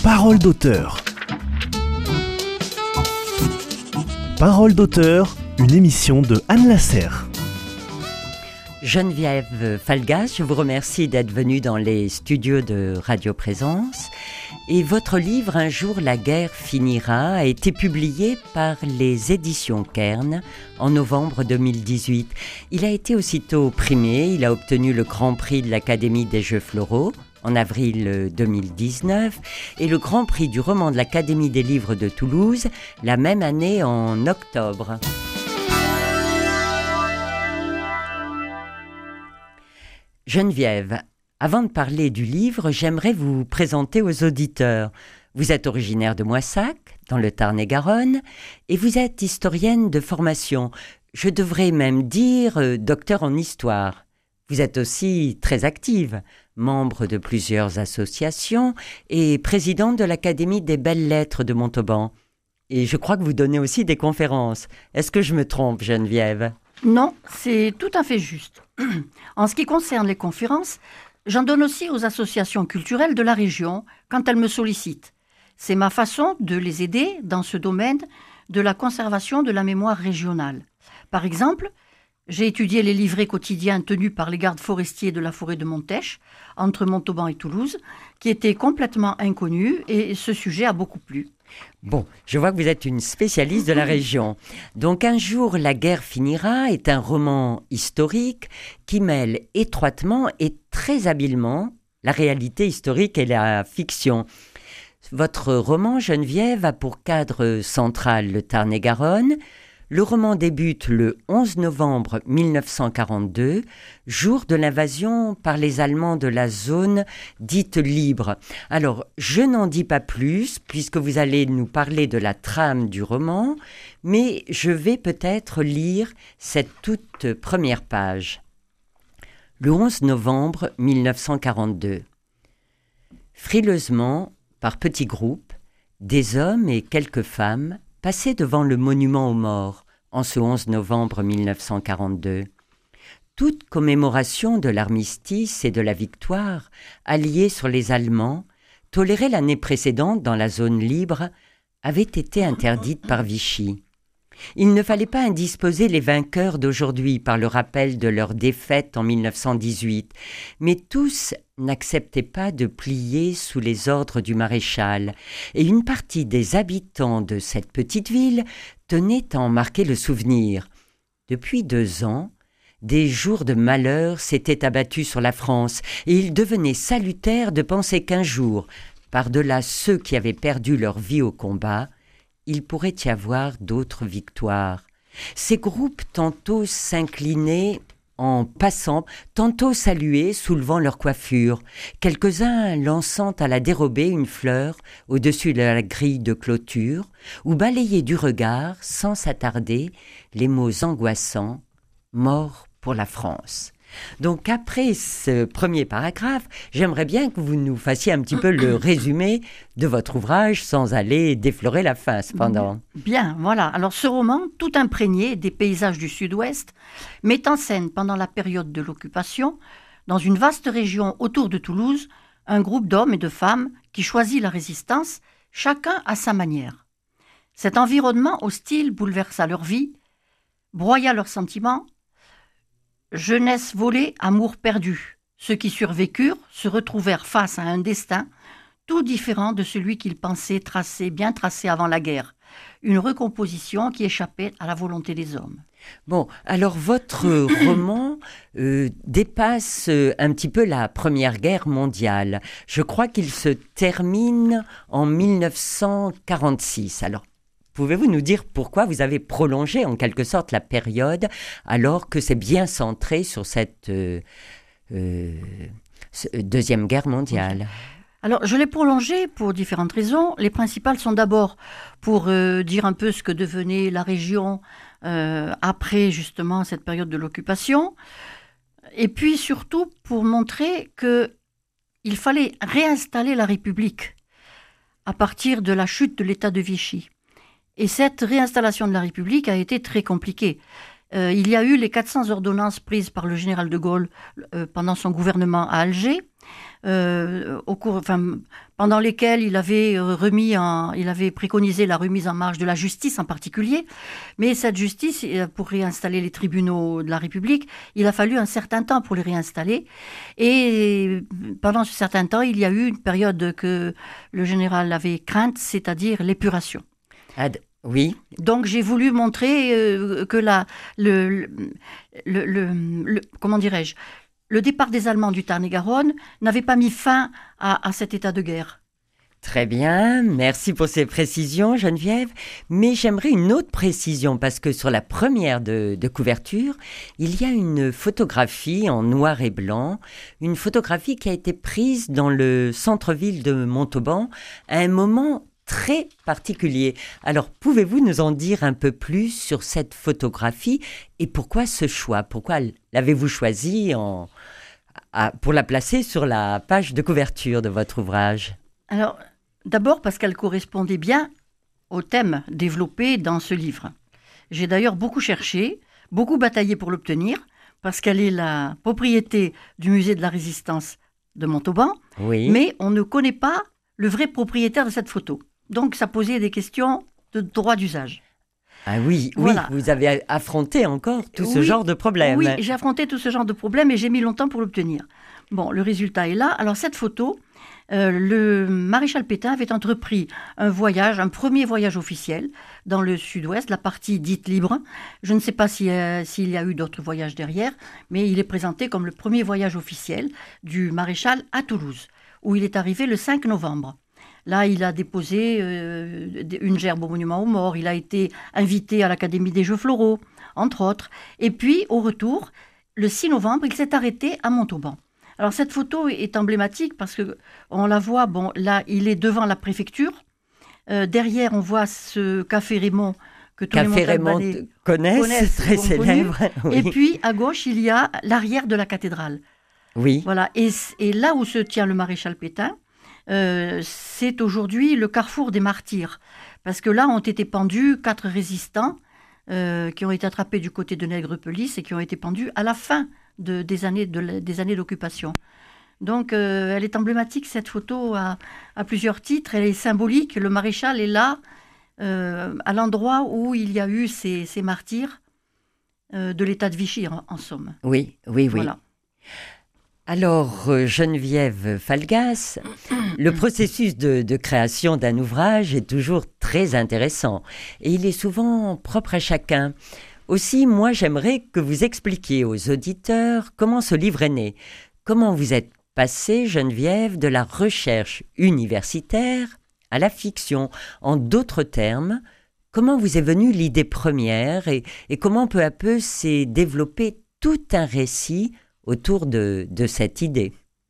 Parole d'auteur. Parole d'auteur, une émission de Anne Lasserre. Geneviève Falgas, je vous remercie d'être venue dans les studios de Radio Présence. Et votre livre « Un jour la guerre finira » a été publié par les éditions Kern en novembre 2018. Il a été aussitôt primé, il a obtenu le Grand Prix de l'Académie des Jeux Floraux en avril 2019 et le Grand Prix du roman de l'Académie des livres de Toulouse la même année en octobre. Geneviève, avant de parler du livre, j'aimerais vous présenter aux auditeurs. Vous êtes originaire de Moissac, dans le Tarn-et-Garonne, et vous êtes historienne de formation. Je devrais même dire docteur en histoire. Vous êtes aussi très active, membre de plusieurs associations et présidente de l'Académie des belles lettres de Montauban. Et je crois que vous donnez aussi des conférences. Est-ce que je me trompe, Geneviève ? Non, c'est tout à fait juste. En ce qui concerne les conférences, j'en donne aussi aux associations culturelles de la région quand elles me sollicitent. C'est ma façon de les aider dans ce domaine de la conservation de la mémoire régionale. Par exemple, j'ai étudié les livrets quotidiens tenus par les gardes forestiers de la forêt de Montèche, entre Montauban et Toulouse, qui étaient complètement inconnus et ce sujet a beaucoup plu. Bon, je vois que vous êtes une spécialiste de la région. Donc Un jour la guerre finira est un roman historique qui mêle étroitement et très habilement la réalité historique et la fiction. Votre roman, Geneviève, a pour cadre central le Tarn-et-Garonne. Le roman débute le 11 novembre 1942, jour de l'invasion par les Allemands de la zone dite libre. Alors, je n'en dis pas plus, puisque vous allez nous parler de la trame du roman, mais je vais peut-être lire cette toute première page. Le 11 novembre 1942. Frileusement, par petits groupes, des hommes et quelques femmes passaient devant le monument aux morts en ce 11 novembre 1942. Toute commémoration de l'armistice et de la victoire alliée sur les Allemands, tolérée l'année précédente dans la zone libre, avait été interdite par Vichy. Il ne fallait pas indisposer les vainqueurs d'aujourd'hui par le rappel de leur défaite en 1918, mais tous n'acceptaient pas de plier sous les ordres du maréchal, et une partie des habitants de cette petite ville tenait à en marquer le souvenir. Depuis 2 ans, des jours de malheur s'étaient abattus sur la France, et il devenait salutaire de penser qu'un jour, par-delà ceux qui avaient perdu leur vie au combat, il pourrait y avoir d'autres victoires. Ces groupes tantôt s'inclinaient en passant, tantôt saluaient, soulevant leur coiffure, quelques-uns lançant à la dérobée une fleur au-dessus de la grille de clôture, ou balayaient du regard, sans s'attarder, les mots angoissants « Mort pour la France ». Donc après ce premier paragraphe, j'aimerais bien que vous nous fassiez un petit peu le résumé de votre ouvrage sans aller déflorer la fin cependant. Bien, voilà. Alors ce roman, tout imprégné des paysages du Sud-Ouest, met en scène pendant la période de l'occupation, dans une vaste région autour de Toulouse, un groupe d'hommes et de femmes qui choisit la résistance, chacun à sa manière. Cet environnement hostile bouleversa leur vie, broya leurs sentiments. Jeunesse volée, amour perdu. Ceux qui survécurent se retrouvèrent face à un destin tout différent de celui qu'ils pensaient bien tracé avant la guerre. Une recomposition qui échappait à la volonté des hommes. Bon, alors votre roman dépasse un petit peu la Première Guerre mondiale. Je crois qu'il se termine en 1946. Alors, pouvez-vous nous dire pourquoi vous avez prolongé en quelque sorte la période alors que c'est bien centré sur cette Deuxième Guerre mondiale ? Alors, je l'ai prolongé pour différentes raisons. Les principales sont d'abord pour dire un peu ce que devenait la région après justement cette période de l'occupation. Et puis surtout pour montrer qu'il fallait réinstaller la République à partir de la chute de l'État de Vichy. Et cette réinstallation de la République a été très compliquée. Il y a eu les 400 ordonnances prises par le général de Gaulle pendant son gouvernement à Alger. pendant lesquels il avait il avait préconisé la remise en marche de la justice en particulier. Mais cette justice, pour réinstaller les tribunaux de la République, il a fallu un certain temps pour les réinstaller. Et pendant ce certain temps, il y a eu une période que le général avait crainte, c'est-à-dire l'épuration. Oui. Donc j'ai voulu montrer que comment dirais-je, le départ des Allemands du Tarn-et-Garonne n'avait pas mis fin à cet état de guerre. Très bien, merci pour ces précisions Geneviève. Mais j'aimerais une autre précision parce que sur la première de couverture, il y a une photographie en noir et blanc, une photographie qui a été prise dans le centre-ville de Montauban à un moment très particulier. Alors, pouvez-vous nous en dire un peu plus sur cette photographie et pourquoi ce choix? Pourquoi l'avez-vous choisie pour la placer sur la page de couverture de votre ouvrage? Alors, d'abord parce qu'elle correspondait bien au thème développé dans ce livre. J'ai d'ailleurs beaucoup cherché, beaucoup bataillé pour l'obtenir, parce qu'elle est la propriété du musée de la Résistance de Montauban, oui. Mais on ne connaît pas le vrai propriétaire de cette photo. Donc, ça posait des questions de droit d'usage. Ah oui, voilà. Oui, vous avez affronté encore tout ce genre de problème. Oui, j'ai affronté tout ce genre de problème et j'ai mis longtemps pour l'obtenir. Bon, le résultat est là. Alors, cette photo, le maréchal Pétain avait entrepris un premier voyage officiel dans le sud-ouest, la partie dite libre. Je ne sais pas s'il y a eu d'autres voyages derrière, mais il est présenté comme le premier voyage officiel du maréchal à Toulouse, où il est arrivé le 5 novembre. Là, il a déposé une gerbe au monument aux morts. Il a été invité à l'Académie des Jeux Floraux, entre autres. Et puis, au retour, le 6 novembre, il s'est arrêté à Montauban. Alors, cette photo est emblématique parce qu'on la voit, bon, là, il est devant la préfecture. Derrière, on voit ce café Raymond que tous les Montalbanais connaissent, très célèbre. Oui. Et puis, à gauche, il y a l'arrière de la cathédrale. Oui. Voilà. Et là où se tient le maréchal Pétain, c'est aujourd'hui le carrefour des martyrs. Parce que là ont été pendus 4 résistants qui ont été attrapés du côté de Nègrepelisse et qui ont été pendus à la fin des années d'occupation. Donc elle est emblématique, cette photo, à plusieurs titres. Elle est symbolique. Le maréchal est là, à l'endroit où il y a eu ces martyrs de l'état de Vichy, en somme. Oui. Voilà. Alors, Geneviève Falgas, le processus de création d'un ouvrage est toujours très intéressant et il est souvent propre à chacun. Aussi, moi, j'aimerais que vous expliquiez aux auditeurs comment ce livre est né. Comment vous êtes passée, Geneviève, de la recherche universitaire à la fiction. En d'autres termes, comment vous est venue l'idée première et comment peu à peu s'est développé tout un récit autour de cette idée?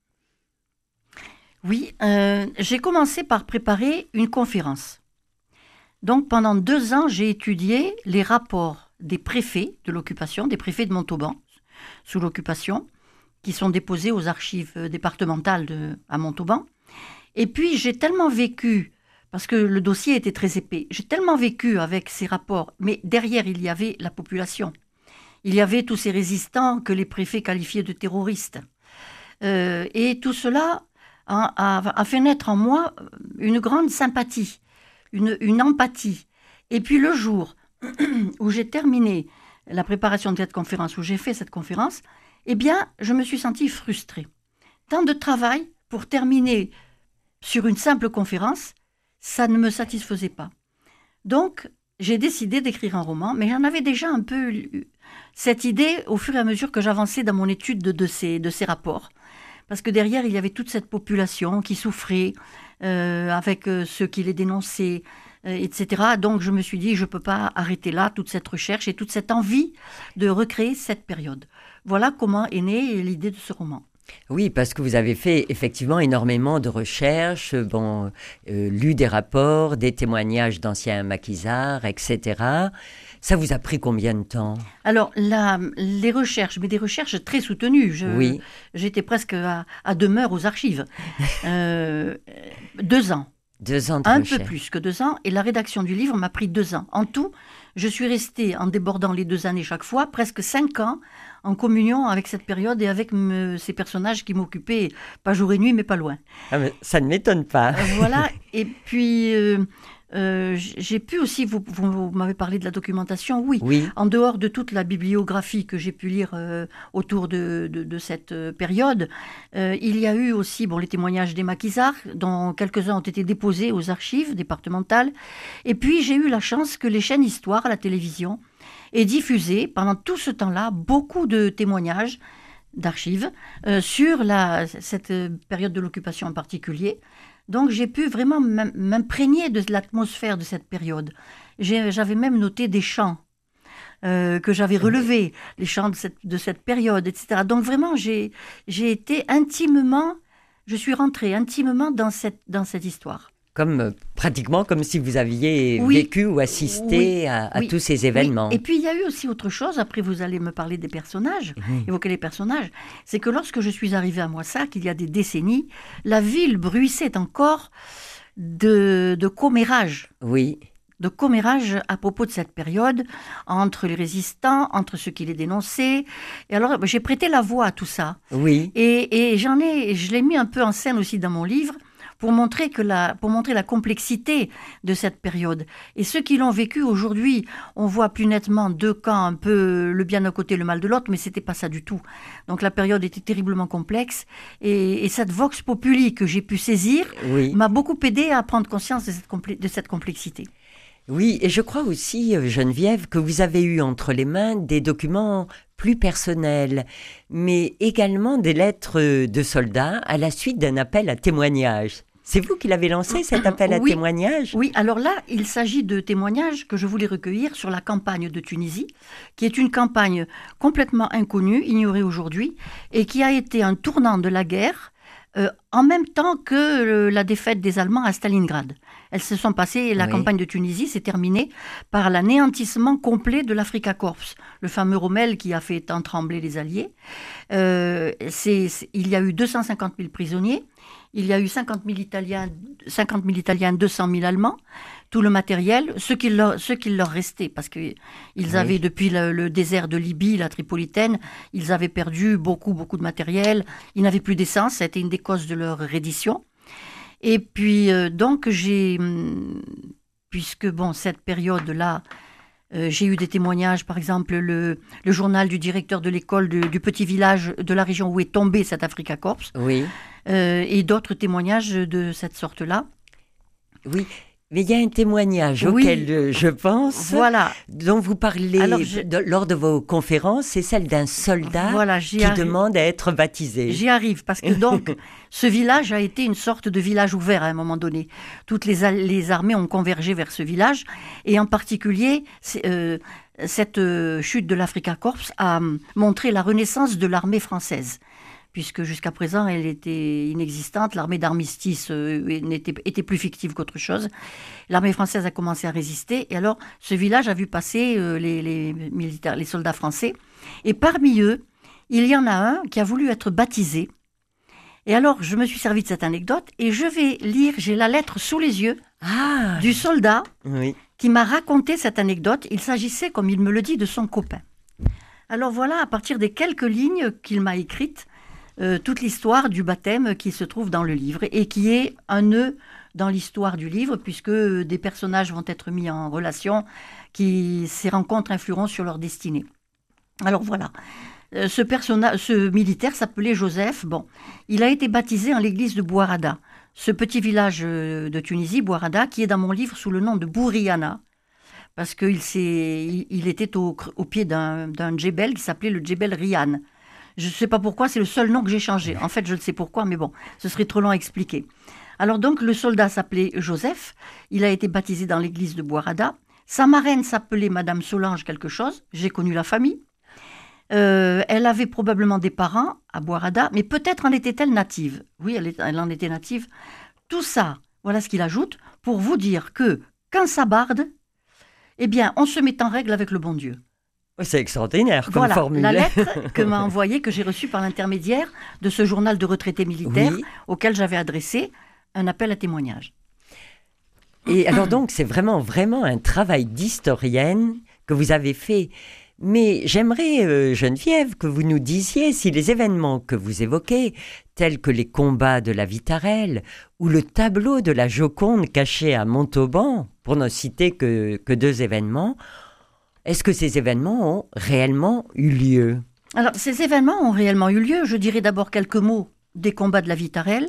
Oui, j'ai commencé par préparer une conférence. Donc pendant 2 ans, j'ai étudié les rapports des préfets de l'occupation, des préfets de Montauban, sous l'occupation, qui sont déposés aux archives départementales à Montauban. Et puis j'ai tellement vécu, parce que le dossier était très épais, j'ai tellement vécu avec ces rapports, mais derrière il y avait la population. Il y avait tous ces résistants que les préfets qualifiaient de terroristes. Et tout cela a fait naître en moi une grande sympathie, une empathie. Et puis le jour où j'ai terminé la préparation de cette conférence, où j'ai fait cette conférence, eh bien, je me suis sentie frustrée. Tant de travail pour terminer sur une simple conférence, ça ne me satisfaisait pas. Donc, j'ai décidé d'écrire un roman, mais j'en avais déjà un peu cette idée au fur et à mesure que j'avançais dans mon étude de ces rapports. Parce que derrière, il y avait toute cette population qui souffrait, avec ceux qui les dénonçaient, etc. Donc je me suis dit, je ne peux pas arrêter là toute cette recherche et toute cette envie de recréer cette période. Voilà comment est née l'idée de ce roman. Oui, parce que vous avez fait effectivement énormément de recherches, lu des rapports, des témoignages d'anciens maquisards, etc. Ça vous a pris combien de temps? Alors, les recherches, mais des recherches très soutenues. J'étais presque à demeure aux archives. 2 ans. 2 ans de Un recherche. peu plus que 2 ans, et la rédaction du livre m'a pris 2 ans. En tout, je suis restée, en débordant les 2 années chaque fois, presque 5 ans en communion avec cette période et avec ces personnages qui m'occupaient, pas jour et nuit, mais pas loin. Ah, mais ça ne m'étonne pas. Voilà, et puis j'ai pu aussi, vous m'avez parlé de la documentation, oui. Oui, En dehors de toute la bibliographie que j'ai pu lire autour de cette période, il y a eu aussi les témoignages des maquisards, dont quelques-uns ont été déposés aux archives départementales. Et puis j'ai eu la chance que les chaînes Histoire à la télévision aient diffusé pendant tout ce temps-là beaucoup de témoignages d'archives sur cette période de l'occupation en particulier. Donc j'ai pu vraiment m'imprégner de l'atmosphère de cette période. J'avais même noté des chants que j'avais relevés, les chants de cette période, etc. Donc vraiment, je suis rentrée intimement dans cette histoire. Pratiquement comme si vous aviez Oui. vécu ou assisté Oui. à Oui. tous ces événements. Oui. Et puis il y a eu aussi autre chose, après vous allez me parler des personnages, évoquer les personnages, c'est que lorsque je suis arrivée à Moissac, il y a des décennies, la ville bruissait encore de commérages. Oui, De commérages à propos de cette période, entre les résistants, entre ceux qui les dénonçaient. Et alors, j'ai prêté la voix à tout ça. oui. Et je l'ai mis un peu en scène aussi dans mon livre, pour montrer la complexité de cette période. Et ceux qui l'ont vécu aujourd'hui, on voit plus nettement 2 camps, un peu le bien d'un côté, le mal de l'autre, mais c'était pas ça du tout. Donc la période était terriblement complexe, et cette vox populi que j'ai pu saisir Oui. m'a beaucoup aidé à prendre conscience de cette complexité. Oui, et je crois aussi, Geneviève, que vous avez eu entre les mains des documents plus personnels, mais également des lettres de soldats à la suite d'un appel à témoignage. C'est vous qui l'avez lancé, cet appel à témoignage ? Oui, alors là, il s'agit de témoignages que je voulais recueillir sur la campagne de Tunisie, qui est une campagne complètement inconnue, ignorée aujourd'hui, et qui a été un tournant de la guerre, en même temps que la défaite des Allemands à Stalingrad. Elles se sont passées, la campagne de Tunisie s'est terminée par l'anéantissement complet de l'Africa Corps, le fameux Rommel qui a fait tant trembler les Alliés. Il y a eu 250 000 prisonniers, il y a eu 50 000 Italiens, 200 000 Allemands, tout le matériel, ce qu'il leur restait, parce qu'ils avaient, depuis le désert de Libye, la Tripolitaine, ils avaient perdu beaucoup de matériel, ils n'avaient plus d'essence, ça a été une des causes de leur reddition. Et puis, donc, puisque, cette période-là, j'ai eu des témoignages, par exemple, le journal du directeur de l'école du petit village de la région où est tombé cet Africa Corps, et d'autres témoignages de cette sorte-là. Oui, mais il y a un témoignage auquel je pense, dont vous parlez lors de vos conférences, c'est celle d'un soldat qui demande à être baptisé. J'y arrive, parce que donc, ce village a été une sorte de village ouvert à un moment donné. Toutes les armées ont convergé vers ce village, et en particulier, cette chute de l'Africa Corps a montré la renaissance de l'armée française, puisque jusqu'à présent, elle était inexistante. L'armée d'armistice était plus fictive qu'autre chose. L'armée française a commencé à résister. Et alors, ce village a vu passer les militaires, les soldats français. Et parmi eux, il y en a un qui a voulu être baptisé. Et alors, je me suis servi de cette anecdote et je vais lire, j'ai la lettre sous les yeux du soldat qui m'a raconté cette anecdote. Il s'agissait, comme il me le dit, de son copain. Alors voilà, à partir des quelques lignes qu'il m'a écrites, toute l'histoire du baptême qui se trouve dans le livre et qui est un nœud dans l'histoire du livre, puisque des personnages vont être mis en relation, ces rencontres influeront sur leur destinée. Alors voilà, ce militaire s'appelait Joseph. Il a été baptisé en l'église de Bouarada, ce petit village de Tunisie, Bouarada, qui est dans mon livre sous le nom de Bouriana, parce qu'il était au pied d'un djebel qui s'appelait le djebel Rian. Je ne sais pas pourquoi, c'est le seul nom que j'ai changé. En fait, je ne sais pourquoi, mais ce serait trop long à expliquer. Alors donc, le soldat s'appelait Joseph, il a été baptisé dans l'église de Bouarada. Sa marraine s'appelait Madame Solange quelque chose, j'ai connu la famille. Elle avait probablement des parents à Bouarada, mais peut-être en était-elle native. Oui, elle en était native. Tout ça, voilà ce qu'il ajoute, pour vous dire que, quand ça barde, on se met en règle avec le bon Dieu. C'est extraordinaire comme formule. La lettre que m'a envoyée, que j'ai reçue par l'intermédiaire de ce journal de retraités militaires auquel j'avais adressé un appel à témoignage. Et alors donc, c'est vraiment un travail d'historienne que vous avez fait. Mais j'aimerais, Geneviève, que vous nous disiez si les événements que vous évoquez, tels que les combats de la Vitarelle ou le tableau de la Joconde caché à Montauban, pour ne citer que 2 événements, est-ce que ces événements ont réellement eu lieu ? Alors, ces événements ont réellement eu lieu. Je dirais d'abord quelques mots des combats de la Vitarelle,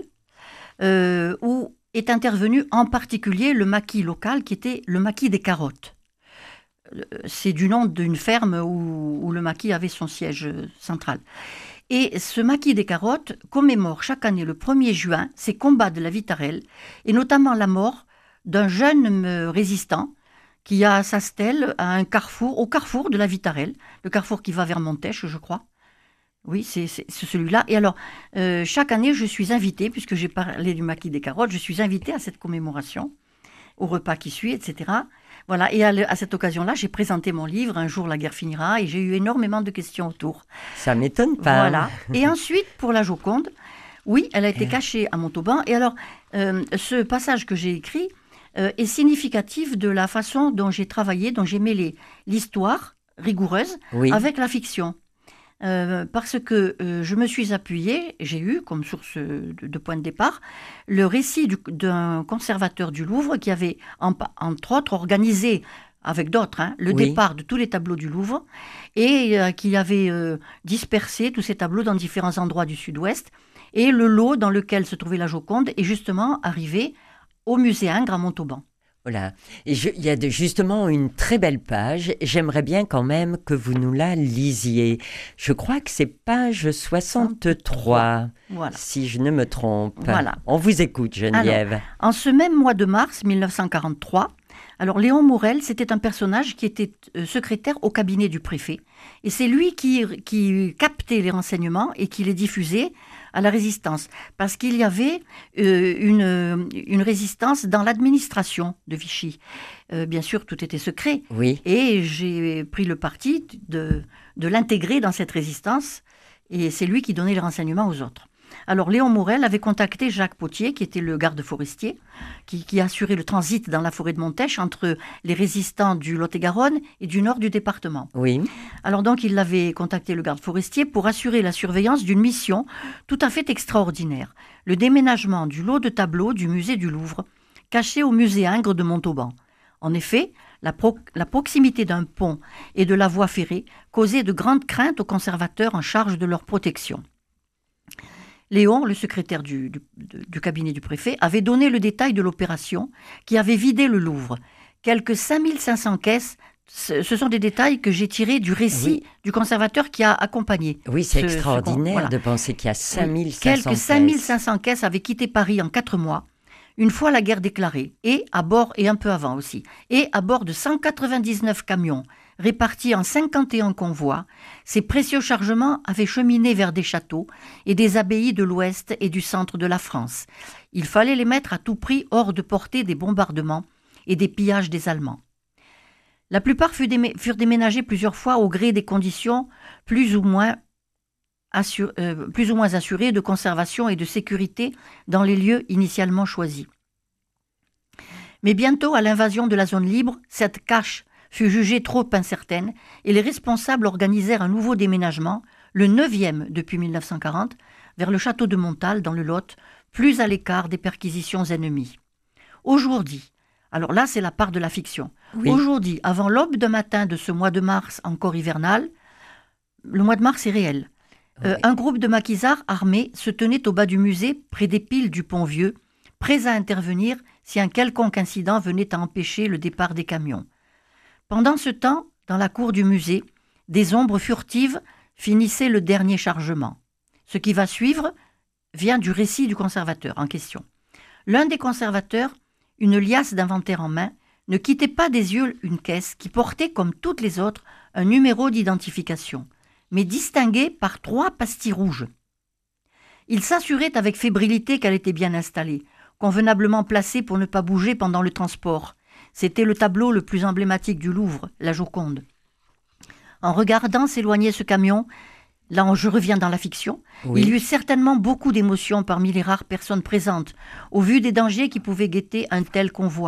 où est intervenu en particulier le maquis local qui était le maquis des Carottes. C'est du nom d'une ferme où le maquis avait son siège central. Et ce maquis des Carottes commémore chaque année le 1er juin ces combats de la Vitarelle, et notamment la mort d'un jeune résistant qui a sa stèle à au carrefour de la Vitarelle, le carrefour qui va vers Montèche, je crois. Oui, c'est celui-là. Et alors, chaque année, je suis invitée, puisque j'ai parlé du maquis des Carottes, je suis invitée à cette commémoration, au repas qui suit, etc. Voilà, et à cette occasion-là, j'ai présenté mon livre, Un jour la guerre finira, et j'ai eu énormément de questions autour. Ça ne m'étonne pas. Voilà. Et ensuite, pour la Joconde, oui, elle a été cachée à Montauban. Et alors, ce passage que j'ai écrit est significatif de la façon dont j'ai travaillé, dont j'ai mêlé l'histoire rigoureuse avec la fiction. Parce que je me suis appuyée, j'ai eu comme source de point de départ le récit d'un conservateur du Louvre qui avait entre autres organisé avec d'autres le départ de tous les tableaux du Louvre et qui avait dispersé tous ces tableaux dans différents endroits du sud-ouest, et le lot dans lequel se trouvait la Joconde est justement arrivé au musée Ingres à Montauban. Voilà. Et il y a justement une très belle page. J'aimerais bien quand même que vous nous la lisiez. Je crois que c'est page 63, voilà. Si je ne me trompe. Voilà. On vous écoute, Geneviève. Alors, en ce même mois de mars 1943, alors Léon Morel, c'était un personnage qui était secrétaire au cabinet du préfet. Et c'est lui qui captait les renseignements et qui les diffusait à la résistance, parce qu'il y avait une résistance dans l'administration de Vichy. Bien sûr, tout était secret. Oui. Et j'ai pris le parti de l'intégrer dans cette résistance, et c'est lui qui donnait les renseignements aux autres. Alors, Léon Morel avait contacté Jacques Potier, qui était le garde forestier, qui assurait le transit dans la forêt de Montèche entre les résistants du Lot-et-Garonne et du nord du département. Oui. Alors donc, il avait contacté le garde forestier pour assurer la surveillance d'une mission tout à fait extraordinaire, le déménagement du lot de tableaux du musée du Louvre, caché au musée Ingres de Montauban. En effet, la proximité d'un pont et de la voie ferrée causait de grandes craintes aux conservateurs en charge de leur protection. Léon, le secrétaire du cabinet du préfet, avait donné le détail de l'opération qui avait vidé le Louvre. Quelques 5500 caisses, ce sont des détails que j'ai tirés du récit du conservateur qui a accompagné. Oui, c'est extraordinaire de penser qu'il y a 5500 caisses. Quelques 5500 caisses avaient quitté Paris en 4 mois, une fois la guerre déclarée, et à bord, et un peu avant aussi, et à bord de 199 camions, répartis en 51 convois, ces précieux chargements avaient cheminé vers des châteaux et des abbayes de l'ouest et du centre de la France. Il fallait les mettre à tout prix hors de portée des bombardements et des pillages des Allemands. La plupart furent déménagés plusieurs fois au gré des conditions plus ou moins assurées de conservation et de sécurité dans les lieux initialement choisis. Mais bientôt, à l'invasion de la zone libre, cette cache fut jugée trop incertaine et les responsables organisèrent un nouveau déménagement, le 9e depuis 1940, vers le château de Montal dans le Lot, plus à l'écart des perquisitions ennemies. Aujourd'hui, alors là c'est la part de la fiction, aujourd'hui, avant l'aube d'un matin de ce mois de mars encore hivernal, le mois de mars est réel, un groupe de maquisards armés se tenait au bas du musée près des piles du pont Vieux, prêts à intervenir si un quelconque incident venait à empêcher le départ des camions. Pendant ce temps, dans la cour du musée, des ombres furtives finissaient le dernier chargement. Ce qui va suivre vient du récit du conservateur en question. L'un des conservateurs, une liasse d'inventaire en main, ne quittait pas des yeux une caisse qui portait, comme toutes les autres, un numéro d'identification, mais distingué par 3 pastilles rouges. Il s'assurait avec fébrilité qu'elle était bien installée, convenablement placée pour ne pas bouger pendant le transport. C'était le tableau le plus emblématique du Louvre, la Joconde. En regardant s'éloigner ce camion, là je reviens dans la fiction, il y eut certainement beaucoup d'émotions parmi les rares personnes présentes, au vu des dangers qui pouvaient guetter un tel convoi.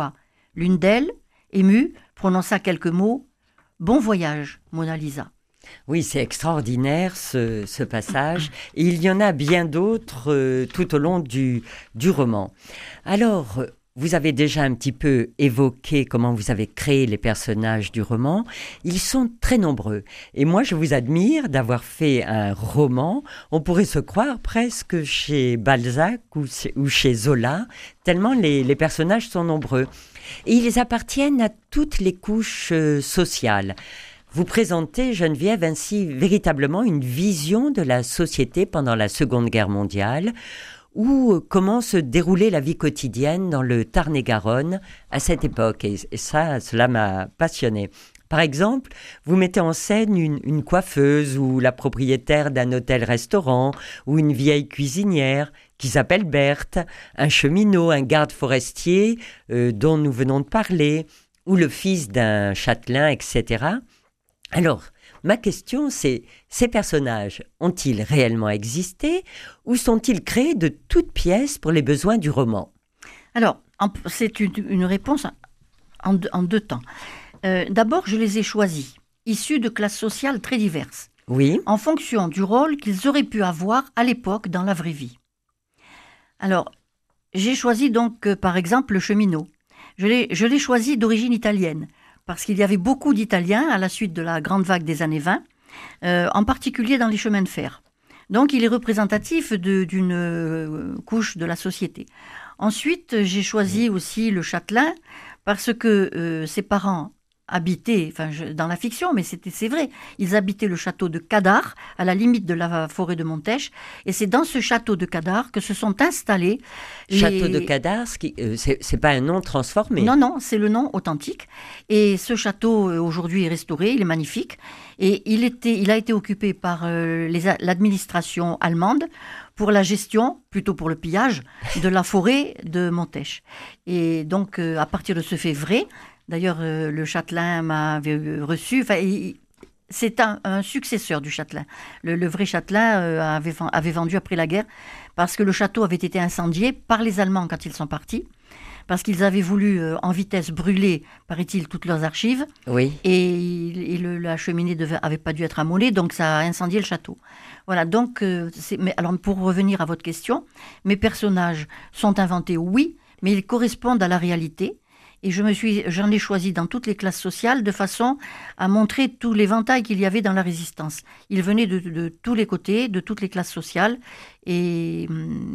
L'une d'elles, émue, prononça quelques mots. « Bon voyage, Mona Lisa ». Oui, c'est extraordinaire ce passage. Et il y en a bien d'autres tout au long du roman. Alors, vous avez déjà un petit peu évoqué comment vous avez créé les personnages du roman. Ils sont très nombreux. Et moi, je vous admire d'avoir fait un roman. On pourrait se croire presque chez Balzac ou chez Zola, tellement les personnages sont nombreux. Et ils appartiennent à toutes les couches sociales. Vous présentez, Geneviève, ainsi véritablement une vision de la société pendant la Seconde Guerre mondiale, ou comment se déroulait la vie quotidienne dans le Tarn-et-Garonne à cette époque. Et ça, cela m'a passionné. Par exemple, vous mettez en scène une coiffeuse ou la propriétaire d'un hôtel-restaurant ou une vieille cuisinière qui s'appelle Berthe, un cheminot, un garde forestier dont nous venons de parler, ou le fils d'un châtelain, etc. Alors, ma question, c'est, ces personnages ont-ils réellement existé ou sont-ils créés de toutes pièces pour les besoins du roman? Alors, c'est une réponse en deux temps. D'abord, je les ai choisis, issus de classes sociales très diverses, Oui. en fonction du rôle qu'ils auraient pu avoir à l'époque dans la vraie vie. Alors, j'ai choisi donc, par exemple, le cheminot. Je l'ai choisi d'origine italienne, parce qu'il y avait beaucoup d'Italiens à la suite de la grande vague des années 20, en particulier dans les chemins de fer. Donc il est représentatif d'une couche de la société. Ensuite, j'ai choisi aussi le châtelain, parce que ses parents habitaient, dans la fiction, mais c'est vrai, ils habitaient le château de Cadar, à la limite de la forêt de Montèche, et c'est dans ce château de Cadar que se sont installés Château de Cadar, c'est pas un nom transformé. Non, c'est le nom authentique. Et ce château, aujourd'hui, est restauré, il est magnifique. Et il a été occupé par l'administration allemande pour la gestion, plutôt pour le pillage, de la forêt de Montèche. Et donc, à partir de ce fait vrai, d'ailleurs, le châtelain m'avait reçu. C'est un successeur du châtelain. Le vrai châtelain avait vendu après la guerre parce que le château avait été incendié par les Allemands quand ils sont partis, parce qu'ils avaient voulu en vitesse brûler, paraît-il, toutes leurs archives. Oui. Et la cheminée avait pas dû être amollée, donc ça a incendié le château. Voilà, donc, mais alors pour revenir à votre question, mes personnages sont inventés, oui, mais ils correspondent à la réalité. Et j'en ai choisi dans toutes les classes sociales de façon à montrer tout l'éventail qu'il y avait dans la résistance. Ils venaient de tous les côtés, de toutes les classes sociales. Et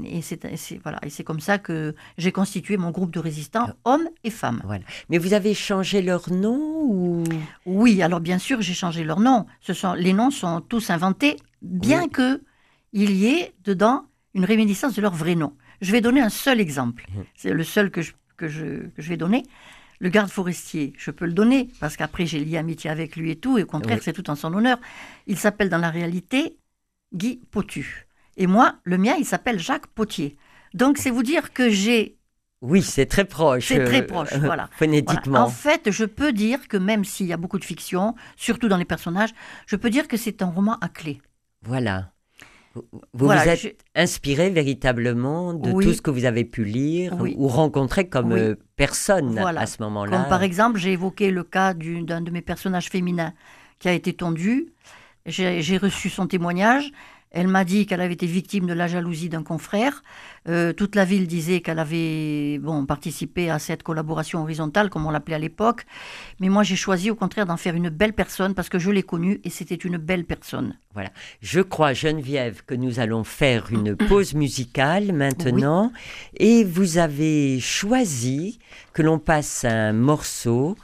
c'est comme ça que j'ai constitué mon groupe de résistants, hommes et femmes. Voilà. Mais vous avez changé leur nom ou... Oui, alors bien sûr, j'ai changé leur nom. Les noms sont tous inventés, bien que il y ait dedans une réminiscence de leur vrai nom. Je vais donner un seul exemple. C'est le seul que je vais donner. Le garde forestier, je peux le donner, parce qu'après j'ai lié amitié avec lui et tout, et au contraire, c'est tout en son honneur. Il s'appelle dans la réalité Guy Potu. Et moi, le mien, il s'appelle Jacques Potier. Donc c'est vous dire que j'ai... Oui, c'est très proche. C'est très proche, voilà. Phonétiquement. Voilà. En fait, je peux dire que même s'il y a beaucoup de fiction, surtout dans les personnages, je peux dire que c'est un roman à clé. Voilà. Vous êtes inspiré véritablement de tout ce que vous avez pu lire ou rencontrer comme personne à ce moment-là. Comme par exemple, j'ai évoqué le cas d'un de mes personnages féminins qui a été tondu. J'ai reçu son témoignage. Elle m'a dit qu'elle avait été victime de la jalousie d'un confrère. Toute la ville disait qu'elle avait participé à cette collaboration horizontale, comme on l'appelait à l'époque. Mais moi, j'ai choisi au contraire d'en faire une belle personne parce que je l'ai connue et c'était une belle personne. Voilà. Je crois, Geneviève, que nous allons faire une pause musicale maintenant. Et vous avez choisi que l'on passe un morceau...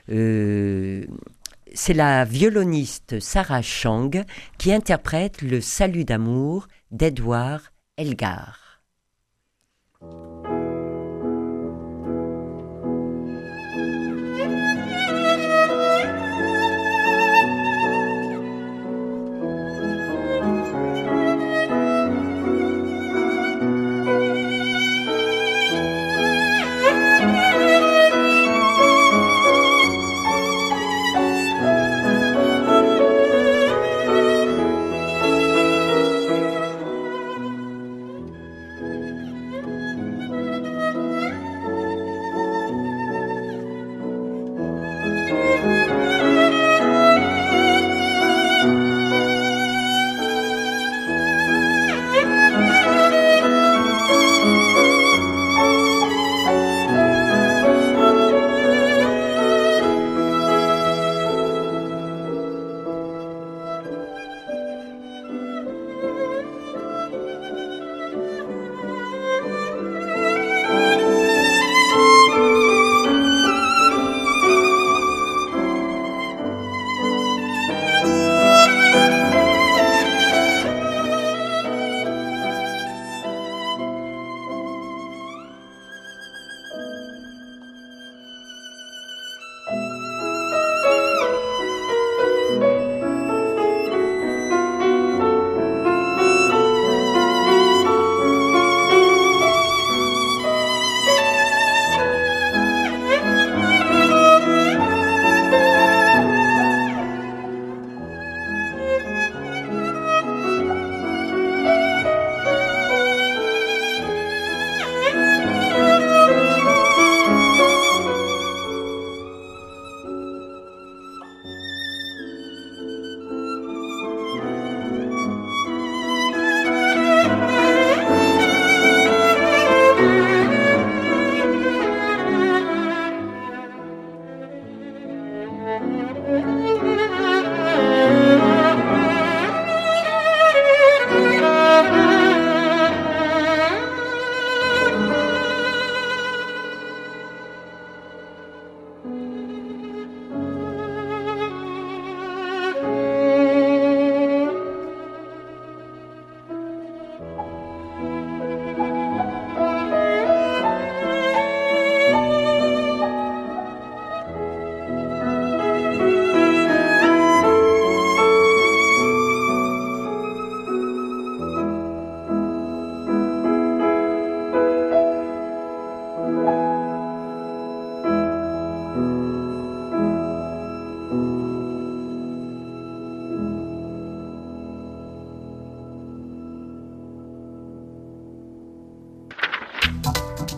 C'est la violoniste Sarah Chang qui interprète Le Salut d'amour d'Edward Elgar.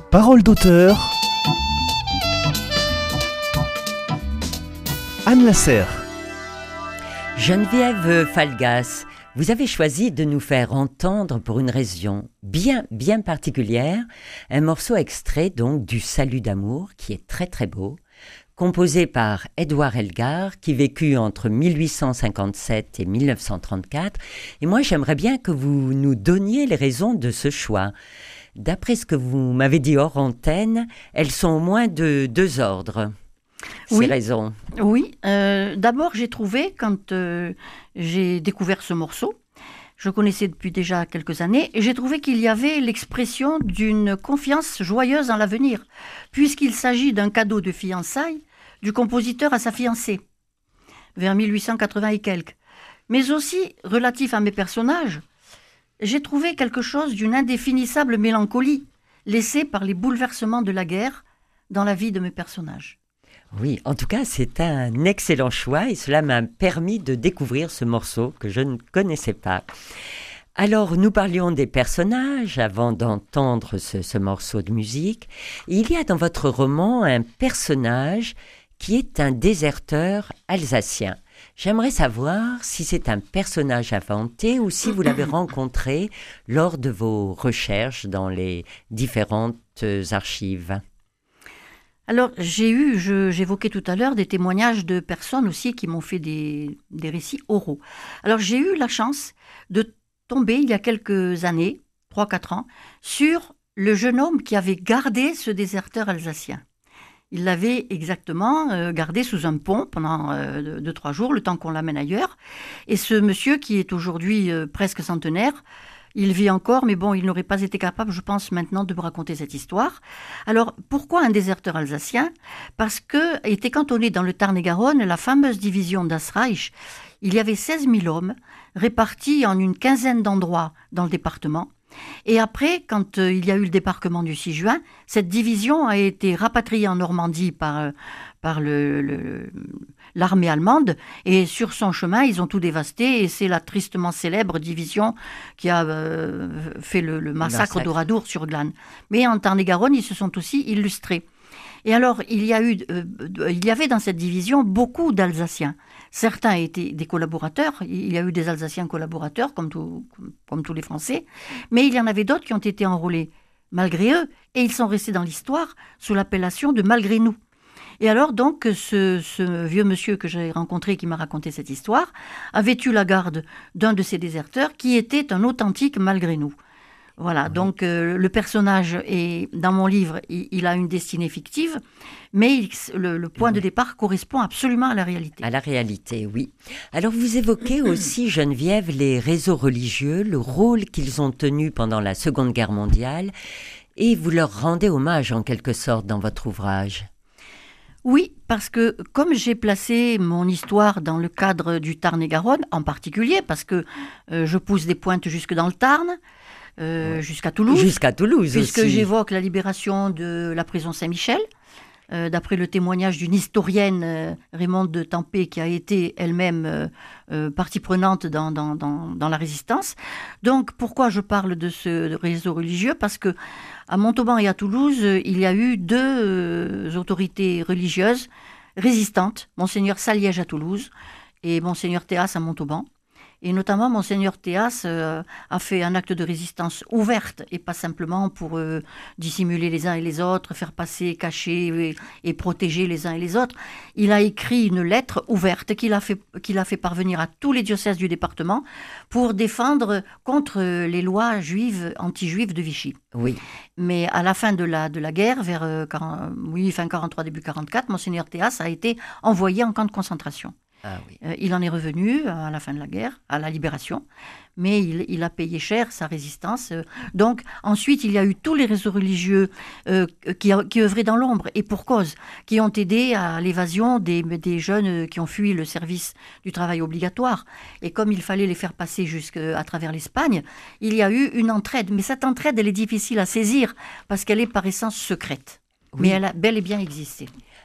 Parole d'auteur. Anne Lasserre. Geneviève Falgas, vous avez choisi de nous faire entendre pour une raison bien particulière un morceau extrait donc du Salut d'amour qui est très très beau, composé par Édouard Elgar qui vécut entre 1857 et 1934. Et moi j'aimerais bien que vous nous donniez les raisons de ce choix. D'après ce que vous m'avez dit hors antenne, elles sont au moins de 2 ordres. Ces raisons. Oui, d'abord j'ai trouvé, quand j'ai découvert ce morceau, je connaissais depuis déjà quelques années, et j'ai trouvé qu'il y avait l'expression d'une confiance joyeuse en l'avenir, puisqu'il s'agit d'un cadeau de fiançailles du compositeur à sa fiancée, vers 1880 et quelques. Mais aussi, relatif à mes personnages, j'ai trouvé quelque chose d'une indéfinissable mélancolie, laissée par les bouleversements de la guerre dans la vie de mes personnages. Oui, en tout cas, c'est un excellent choix et cela m'a permis de découvrir ce morceau que je ne connaissais pas. Alors, nous parlions des personnages avant d'entendre ce morceau de musique. Il y a dans votre roman un personnage qui est un déserteur alsacien. J'aimerais savoir si c'est un personnage inventé ou si vous l'avez rencontré lors de vos recherches dans les différentes archives. Alors, j'évoquais tout à l'heure des témoignages de personnes aussi qui m'ont fait des récits oraux. Alors, j'ai eu la chance de tomber, il y a quelques années, 3-4 ans, sur le jeune homme qui avait gardé ce déserteur alsacien. Il l'avait exactement gardé sous un pont pendant 2-3 jours, le temps qu'on l'amène ailleurs. Et ce monsieur, qui est aujourd'hui presque centenaire, il vit encore, mais bon, il n'aurait pas été capable, je pense, maintenant de me raconter cette histoire. Alors, pourquoi un déserteur alsacien ? Parce que était cantonnée dans le Tarn-et-Garonne la fameuse division Das Reich. Il y avait 16 000 hommes répartis en une quinzaine d'endroits dans le département. Et après, quand il y a eu le débarquement du 6 juin, cette division a été rapatriée en Normandie par l'armée allemande, et sur son chemin, ils ont tout dévasté, et c'est la tristement célèbre division qui a fait le massacre d'Oradour sur Glane. Mais en Tarn-et-Garonne, ils se sont aussi illustrés. Et alors, il y avait dans cette division beaucoup d'Alsaciens. Certains étaient des collaborateurs, il y a eu des Alsaciens collaborateurs, comme tous les Français, mais il y en avait d'autres qui ont été enrôlés malgré eux, et ils sont restés dans l'histoire sous l'appellation de malgré nous. Et alors, donc, ce vieux monsieur que j'ai rencontré, qui m'a raconté cette histoire, avait eu la garde d'un de ces déserteurs qui était un authentique malgré nous. Voilà, donc le personnage est, dans mon livre, il a une destinée fictive, mais le point de départ correspond absolument à la réalité. À la réalité, oui. Alors vous évoquez aussi, Geneviève, les réseaux religieux, le rôle qu'ils ont tenu pendant la Seconde Guerre mondiale, et vous leur rendez hommage en quelque sorte dans votre ouvrage. Oui, parce que comme j'ai placé mon histoire dans le cadre du Tarn-et-Garonne, en particulier, parce que je pousse des pointes jusque dans le Tarn, jusqu'à Toulouse. Jusqu'à Toulouse puisque aussi. J'évoque la libération de la prison Saint-Michel, d'après le témoignage d'une historienne, Raymonde de Tempé, qui a été elle-même partie prenante dans la résistance. Donc, pourquoi je parle de ce réseau religieux ? Parce que à Montauban et à Toulouse, il y a eu 2 autorités religieuses résistantes, Monseigneur Saliège à Toulouse et Monseigneur Théas à Montauban. Et notamment, Monseigneur Théas a fait un acte de résistance ouverte, et pas simplement pour dissimuler les uns et les autres, faire passer, cacher et protéger les uns et les autres. Il a écrit une lettre ouverte qu'il a fait parvenir à tous les diocèses du département pour défendre contre les lois anti-juives de Vichy. Oui. Mais à la fin de la guerre, vers fin 43, début 44, Monseigneur Théas a été envoyé en camp de concentration. Ah oui. Il en est revenu à la fin de la guerre, à la libération, mais il a payé cher sa résistance. Donc ensuite, il y a eu tous les réseaux religieux qui œuvraient dans l'ombre, et pour cause, qui ont aidé à l'évasion des jeunes qui ont fui le service du travail obligatoire. Et comme il fallait les faire passer jusqu'à travers l'Espagne, il y a eu une entraide. Mais cette entraide, elle est difficile à saisir parce qu'elle est par essence secrète. Oui. Mais elle a bel et bien existé.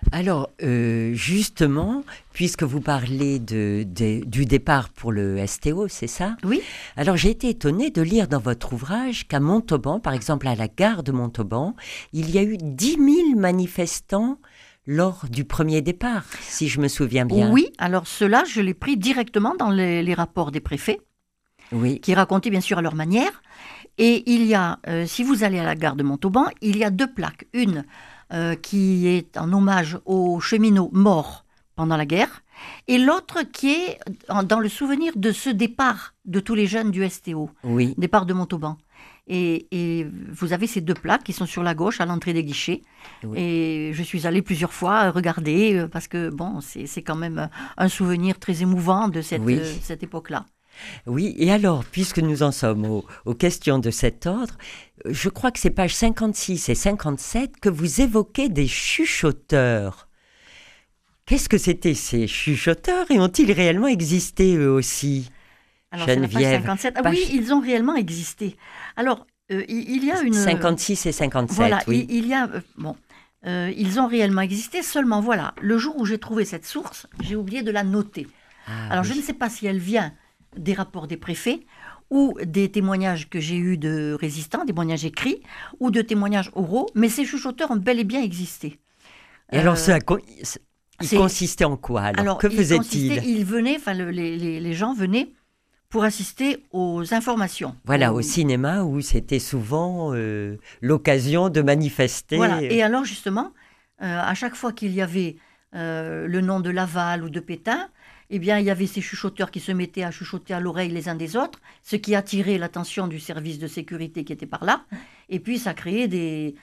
Alors, justement, puisque vous parlez du départ pour le STO, c'est ça? Oui. Alors, j'ai été étonnée de lire dans votre ouvrage qu'à Montauban, par exemple à la gare de Montauban, il y a eu 10 000 manifestants lors du premier départ, si je me souviens bien. Oui, alors cela, je l'ai pris directement dans les rapports des préfets, Oui. qui racontaient bien sûr à leur manière. Et il y a, si vous allez à la gare de Montauban, il y a 2 plaques. Une qui est en hommage aux cheminots morts pendant la guerre, et l'autre qui est dans le souvenir de ce départ de tous les jeunes du STO, Oui. départ de Montauban. Et vous avez ces 2 plaques qui sont sur la gauche à l'entrée des guichets. Oui. Et je suis allée plusieurs fois regarder parce que bon, c'est quand même un souvenir très émouvant de cette époque-là. Oui, et alors, puisque nous en sommes aux questions de cet ordre, je crois que c'est pages 56 et 57 que vous évoquez des chuchoteurs. Qu'est-ce que c'étaient ces chuchoteurs et ont-ils réellement existé eux aussi? Alors, c'est la page 57. Ah oui, ils ont réellement existé. Alors, il y a une... 56 et 57, voilà, oui. Il y a... ils ont réellement existé, seulement voilà, le jour où j'ai trouvé cette source, j'ai oublié de la noter. Alors, je ne sais pas si elle vient des rapports des préfets ou des témoignages que j'ai eus de résistants, des témoignages écrits ou de témoignages oraux, mais ces chuchoteurs ont bel et bien existé. Et alors, il consistait en quoi alors que faisait-il? Ils venaient, enfin les gens venaient pour assister aux informations. Voilà, au cinéma où c'était souvent l'occasion de manifester. Voilà, et alors justement, à chaque fois qu'il y avait le nom de Laval ou de Pétain, eh bien, il y avait ces chuchoteurs qui se mettaient à chuchoter à l'oreille les uns des autres, ce qui attirait l'attention du service de sécurité qui était par là. Et puis, ça créait des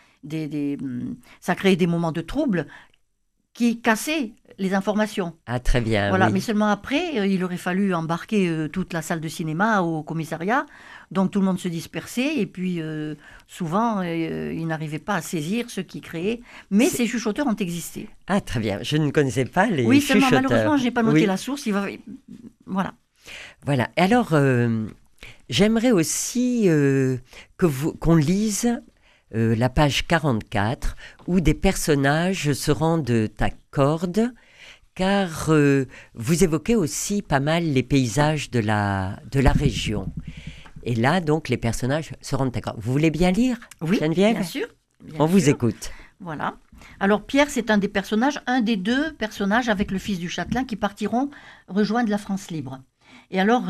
moments de trouble qui cassaient les informations. Ah, très bien. Voilà, oui. mais seulement après, il aurait fallu embarquer toute la salle de cinéma au commissariat. Donc, tout le monde se dispersait. Et puis, souvent, ils n'arrivaient pas à saisir ce qui créait. Mais ces chuchoteurs ont existé. Ah, très bien. Je ne connaissais pas les chuchoteurs. Oui, seulement malheureusement, je n'ai pas noté la source. Voilà. Voilà. Alors, j'aimerais aussi qu'on lise la page 44, où des personnages se rendent à Cordes, car vous évoquez aussi pas mal les paysages de la région. Et là, donc, les personnages se rendent à Cordes. Vous voulez bien lire, oui, Geneviève? Bien sûr. On vous écoute. Voilà. Alors, Pierre, c'est un des personnages, un des 2 personnages avec le fils du châtelain qui partiront rejoindre la France libre. Et alors,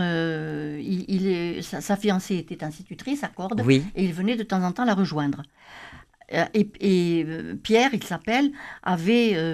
sa fiancée était institutrice à Cordes, oui. Et il venait de temps en temps la rejoindre. Et Pierre, il s'appelle, avait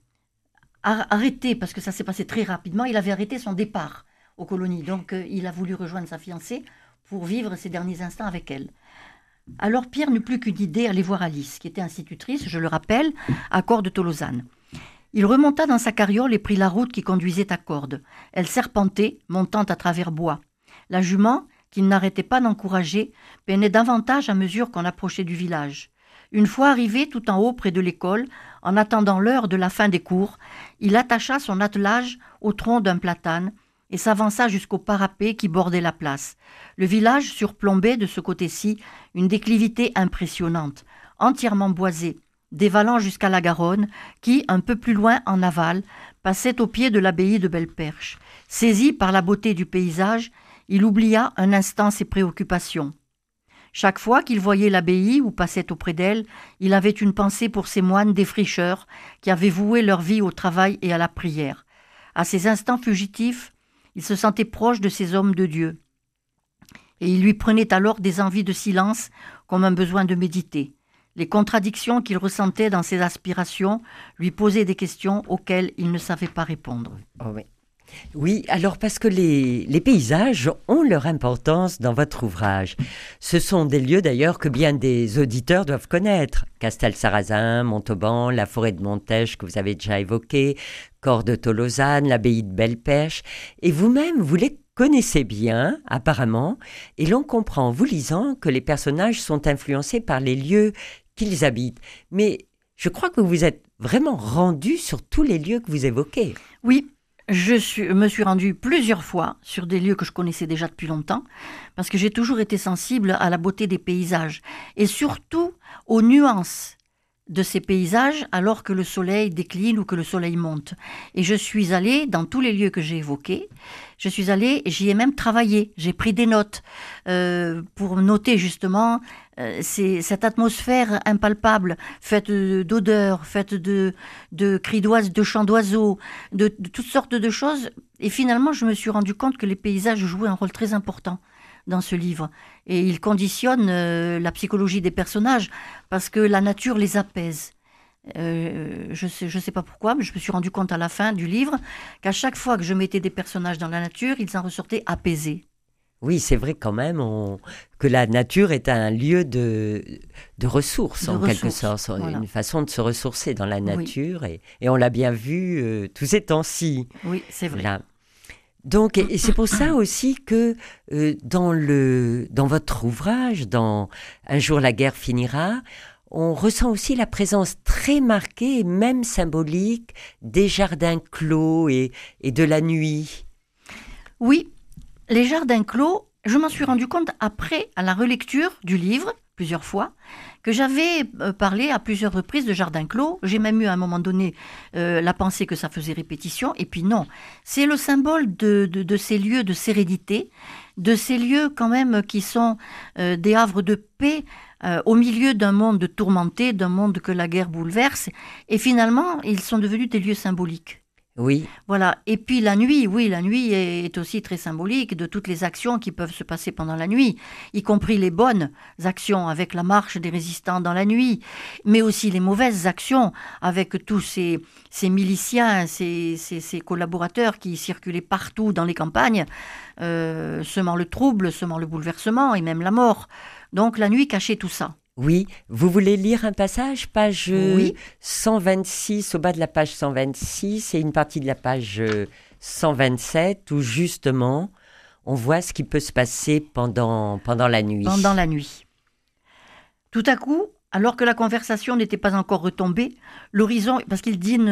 arrêté, parce que ça s'est passé très rapidement, il avait arrêté son départ aux colonies. Donc, il a voulu rejoindre sa fiancée pour vivre ses derniers instants avec elle. Alors, Pierre n'eut plus qu'une idée, aller voir Alice, qui était institutrice, je le rappelle, à Cordes-Tolosane. Il remonta dans sa carriole et prit la route qui conduisait à Cordes. Elle serpentait, montant à travers bois. La jument, qu'il n'arrêtait pas d'encourager, peinait davantage à mesure qu'on approchait du village. Une fois arrivé tout en haut près de l'école, en attendant l'heure de la fin des cours, il attacha son attelage au tronc d'un platane et s'avança jusqu'au parapet qui bordait la place. Le village surplombait de ce côté-ci une déclivité impressionnante, entièrement boisée, dévalant jusqu'à la Garonne, qui, un peu plus loin en aval, passait au pied de l'abbaye de Belperche. Saisi par la beauté du paysage, il oublia un instant ses préoccupations. Chaque fois qu'il voyait l'abbaye ou passait auprès d'elle, il avait une pensée pour ces moines défricheurs qui avaient voué leur vie au travail et à la prière. À ces instants fugitifs, il se sentait proche de ces hommes de Dieu. Et il lui prenait alors des envies de silence comme un besoin de méditer. Les contradictions qu'il ressentait dans ses aspirations lui posaient des questions auxquelles il ne savait pas répondre. Oh oui. Oui, alors parce que les paysages ont leur importance dans votre ouvrage. Ce sont des lieux d'ailleurs que bien des auditeurs doivent connaître. Castelsarrasin, Montauban, la forêt de Montèche que vous avez déjà évoquée, Cordes-Tolosane, l'abbaye de Belperche. Et vous-même, vous les connaissez bien, apparemment, et l'on comprend en vous lisant que les personnages sont influencés par les lieux qu'ils habitent. Mais je crois que vous êtes vraiment rendu sur tous les lieux que vous évoquez. Oui. Je me suis rendue plusieurs fois sur des lieux que je connaissais déjà depuis longtemps, parce que j'ai toujours été sensible à la beauté des paysages, et surtout aux nuances de ces paysages alors que le soleil décline ou que le soleil monte. Et je suis allée dans tous les lieux que j'ai évoqués. J'y ai même travaillé. J'ai pris des notes pour noter justement cette atmosphère impalpable, faite d'odeurs, faite de cris d'oiseaux, de chants d'oiseaux, de toutes sortes de choses. Et finalement, je me suis rendu compte que les paysages jouaient un rôle très important dans ce livre. Et ils conditionnent la psychologie des personnages parce que la nature les apaise. Je sais pas pourquoi, mais je me suis rendu compte à la fin du livre qu'à chaque fois que je mettais des personnages dans la nature, ils en ressortaient apaisés. Oui, c'est vrai quand même que la nature est un lieu de ressources, quelque sorte. Voilà. Une façon de se ressourcer dans la nature. Oui. Et on l'a bien vu tous ces temps-ci. Oui, c'est vrai. Là. Donc, et c'est pour ça aussi que dans votre ouvrage, dans Un jour la guerre finira, on ressent aussi la présence très marquée et même symbolique des jardins clos et de la nuit. Oui, les jardins clos, je m'en suis rendu compte après, à la relecture du livre, plusieurs fois, que j'avais parlé à plusieurs reprises de jardins clos. J'ai même eu à un moment donné la pensée que ça faisait répétition. Et puis non, c'est le symbole de ces lieux de sérénité, de ces lieux quand même qui sont des havres de paix au milieu d'un monde tourmenté, d'un monde que la guerre bouleverse. Et finalement, ils sont devenus des lieux symboliques. Oui. Voilà. Et puis la nuit, oui, la nuit est aussi très symbolique de toutes les actions qui peuvent se passer pendant la nuit, y compris les bonnes actions avec la marche des résistants dans la nuit, mais aussi les mauvaises actions avec tous ces miliciens, ces collaborateurs qui circulaient partout dans les campagnes, semant le trouble, semant le bouleversement et même la mort. Donc la nuit cachait tout ça. Oui, vous voulez lire un passage, page Oui. 126, au bas de la page 126 et une partie de la page 127 où justement on voit ce qui peut se passer pendant la nuit. Pendant la nuit. Tout à coup, alors que la conversation n'était pas encore retombée, l'horizon, parce qu'ils dînent,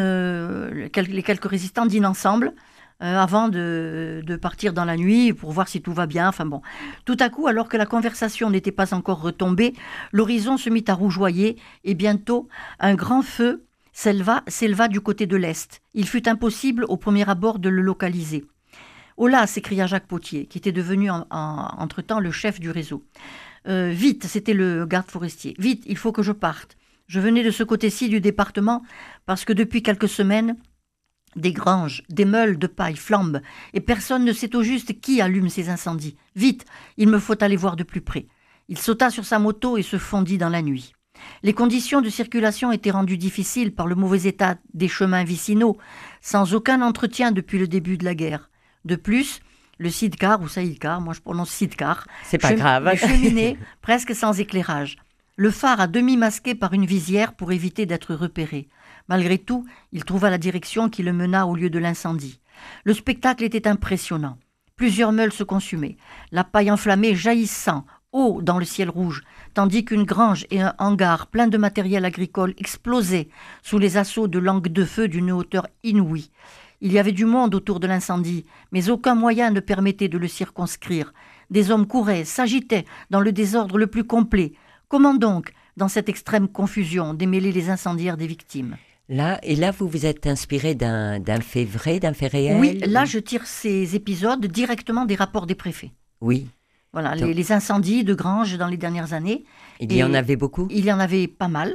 les quelques résistants dînent ensemble, avant de partir dans la nuit pour voir si tout va bien. Enfin bon. Tout à coup, alors que la conversation n'était pas encore retombée, l'horizon se mit à rougeoyer et bientôt un grand feu s'éleva du côté de l'est. Il fut impossible au premier abord de le localiser. « Oh là !» s'écria Jacques Potier, qui était devenu entre-temps le chef du réseau. Vite, c'était le garde forestier. Vite, il faut que je parte. Je venais de ce côté-ci du département parce que depuis quelques semaines, des granges, des meules de paille flambent, et personne ne sait au juste qui allume ces incendies. Vite, il me faut aller voir de plus près. Il sauta sur sa moto et se fondit dans la nuit. Les conditions de circulation étaient rendues difficiles par le mauvais état des chemins vicinaux, sans aucun entretien depuis le début de la guerre. De plus, le Sidcar ou Saïdcar, moi je prononce Sidcar, c'est pas grave, cheminait presque sans éclairage. Le phare à demi masqué par une visière pour éviter d'être repéré. Malgré tout, il trouva la direction qui le mena au lieu de l'incendie. Le spectacle était impressionnant. Plusieurs meules se consumaient, la paille enflammée jaillissant haut dans le ciel rouge, tandis qu'une grange et un hangar plein de matériel agricole explosaient sous les assauts de langues de feu d'une hauteur inouïe. Il y avait du monde autour de l'incendie, mais aucun moyen ne permettait de le circonscrire. Des hommes couraient, s'agitaient dans le désordre le plus complet. Comment donc, dans cette extrême confusion, démêler les incendiaires des victimes ? Là, vous vous êtes inspiré d'un fait vrai, d'un fait réel ? Oui, là, je tire ces épisodes directement des rapports des préfets. Oui. Voilà, les incendies de granges dans les dernières années. Il y en avait beaucoup ? Il y en avait pas mal,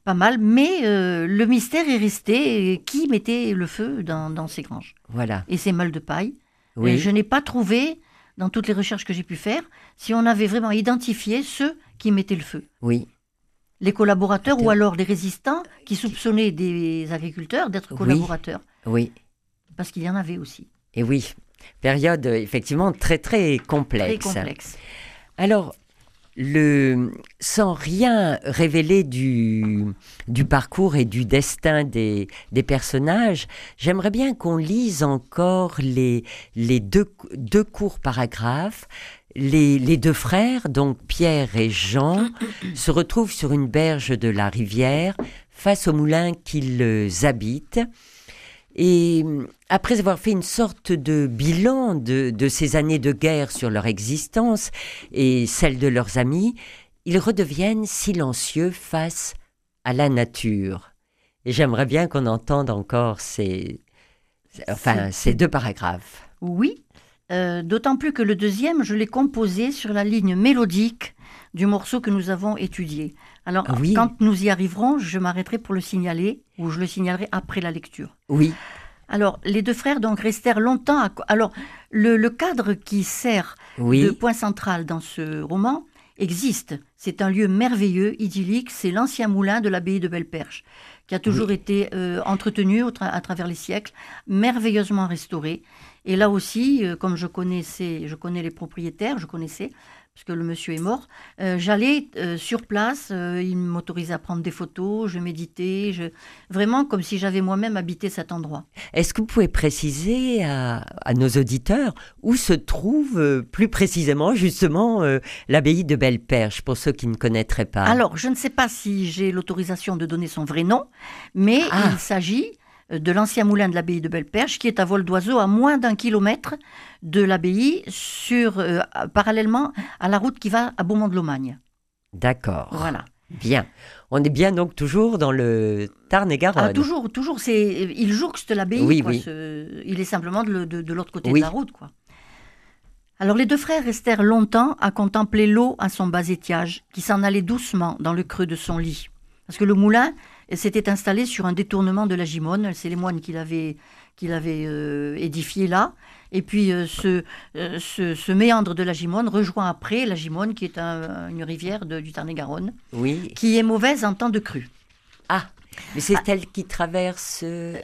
mais le mystère est resté. Qui mettait le feu dans ces granges ? Voilà. Et ces meules de paille. Oui. Et je n'ai pas trouvé, dans toutes les recherches que j'ai pu faire, si on avait vraiment identifié ceux qui mettaient le feu. Oui. Les collaborateurs ou alors les résistants qui soupçonnaient des agriculteurs d'être collaborateurs. Oui. Parce qu'il y en avait aussi. Et oui, période effectivement très très complexe. Très complexe. Alors, sans rien révéler du parcours et du destin des personnages, j'aimerais bien qu'on lise encore les deux courts paragraphes. Les deux frères, donc Pierre et Jean, se retrouvent sur une berge de la rivière, face au moulin qu'ils habitent. Et après avoir fait une sorte de bilan de ces années de guerre sur leur existence et celle de leurs amis, ils redeviennent silencieux face à la nature. Et j'aimerais bien qu'on entende encore ces deux paragraphes. Oui, d'autant plus que le deuxième, je l'ai composé sur la ligne mélodique du morceau que nous avons étudié. Alors, Oui. quand nous y arriverons, je m'arrêterai pour le signaler, ou je le signalerai après la lecture. Oui, Alors, les deux frères donc restèrent longtemps. Alors, le cadre qui sert oui, de point central dans ce roman existe. C'est un lieu merveilleux, idyllique. C'est l'ancien moulin de l'abbaye de Belle-Perche, qui a toujours été entretenu à travers les siècles, merveilleusement restauré. Et là aussi, comme je connais les propriétaires, puisque le monsieur est mort, j'allais sur place, il m'autorisait à prendre des photos, je méditais, vraiment comme si j'avais moi-même habité cet endroit. Est-ce que vous pouvez préciser à nos auditeurs où se trouve plus précisément justement l'abbaye de Belle-Perche, pour ceux qui ne connaîtraient pas? Alors, je ne sais pas si j'ai l'autorisation de donner son vrai nom, mais il s'agit de l'ancien moulin de l'abbaye de Belle-Perche, qui est à vol d'oiseau à moins d'1 kilomètre de l'abbaye, parallèlement à la route qui va à Beaumont-de-Lomagne. D'accord. Voilà. Bien. On est bien donc toujours dans le Tarn-et-Garonne. Ah, toujours, il jouxte l'abbaye. Oui, quoi, oui. Il est simplement de l'autre côté Oui. de la route, quoi. Alors les deux frères restèrent longtemps à contempler l'eau à son bas étiage, qui s'en allait doucement dans le creux de son lit. Parce que le moulin s'était installé sur un détournement de la Gimone, c'est les moines qui l'avaient édifié là. Et puis ce méandre de la Gimone rejoint après la Gimone, qui est une rivière du Tarn-et-Garonne, Oui. qui est mauvaise en temps de crue. Ah, mais c'est elle qui traverse...